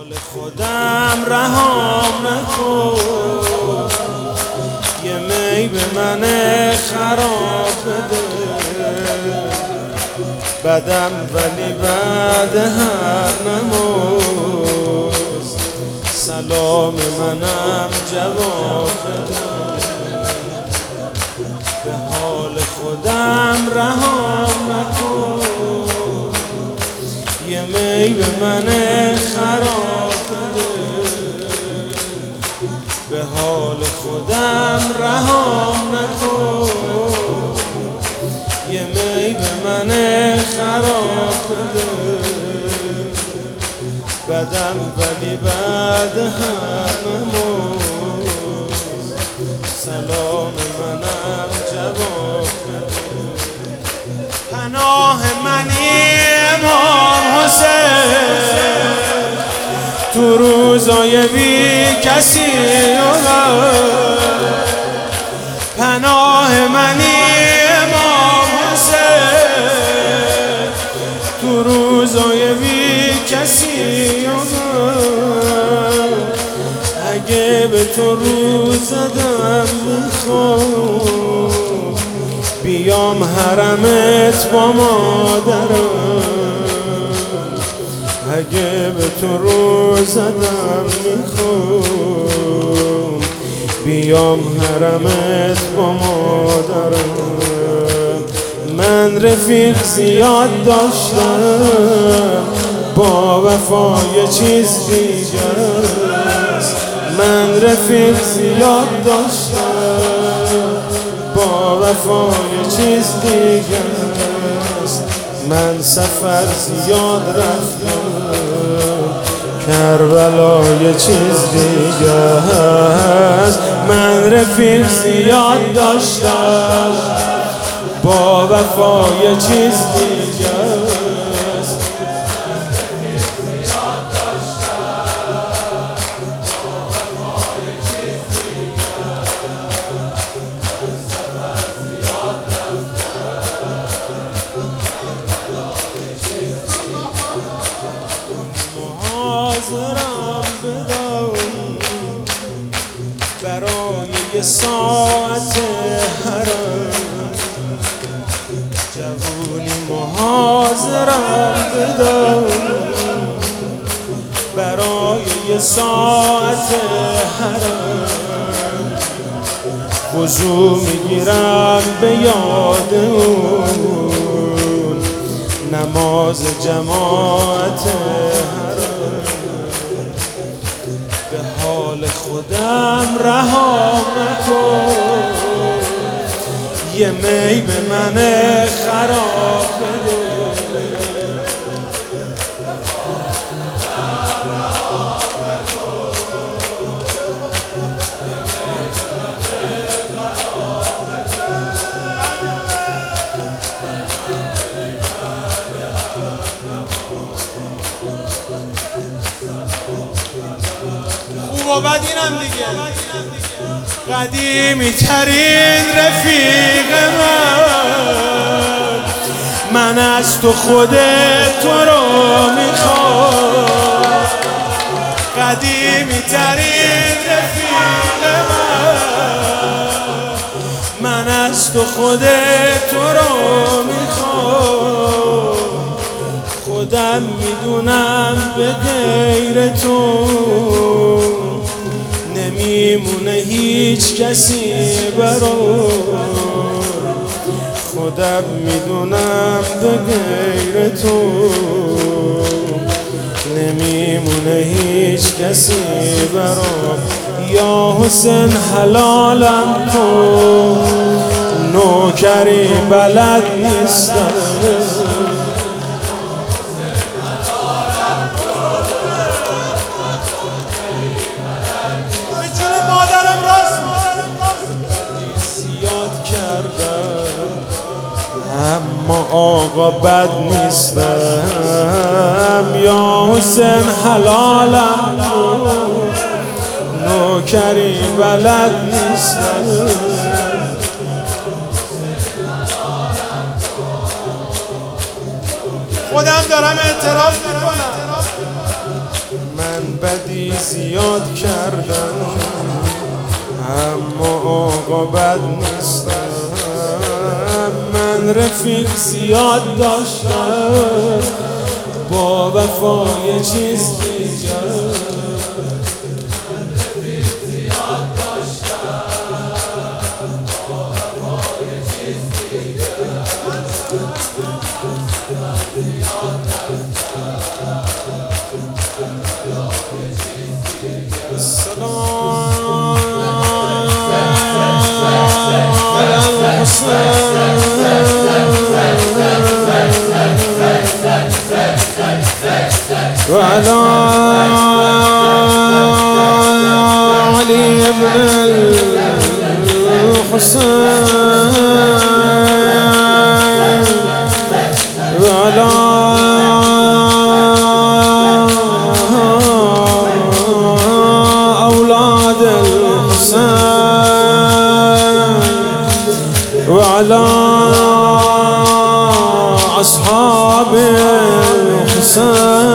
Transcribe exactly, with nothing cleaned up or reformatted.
حال خودم رهام نکن، یه می به من خراب بده. بدم ولی بعد هر نماز سلام منم جواب بده. به حال خودم رهام نکن، یه می به من خراب بده. به حال خودم رهام نکن، یه می به من خراب بده. بدم ولی بعد هر نماز سلام منم جواب بده. پناه منی امام حسین، تو روزای بی کسی پناه منی امام حسین، تو روزای بی کسی اگه به تو روز زدم میخوام بیام حرمت با مادرم. اگه به تو روز زدم میخوام بیام حرمت با مادرم. من رفیق زیاد داشتم، با وفا یه چیز دیگر است. من رفیق زیاد داشتم، با وفا یه چیز دیگر است. من سفر زیاد رفتم، کربلا یه چیز دیگر است. من رفیق زیاد داشتم، با وفا یه چیز دیگر است. محاضرم بدم برای یه ساعت حرم، جوونی محاضرم بدم برای یه ساعت حرم. وضو میگیرم به یاد اون نماز جماعت حرم. به حال خودم رهام نکن، یه می به من خراب بده. خوب و بد اینم دیگه، قدیمی ترین رفیق من، من از تو خودت تو رو میخوام. قدیمی ترین رفیق من، من از تو خودت تو رو میخوام. خودم میدونم به غیر تو نمیمونه هیچ کسی برام. خودم میدونم به غیر تو نمیمونه هیچ کسی برام. یا حسین حلالم کن، نوکری بلد نیستم. اما آقا بد نیستم. یا حسین حلالم کن، نوکری بلد نیستم. خودم دارم اعتراف میکنم، من من بدی زیاد کردم اما عاقبت نیستم. من رفیق زیاد داشتم با وفا یه چیز دیگر. وعلى علي بن الحسين وعلى أولاد الحسين وعلى أصحاب الحسين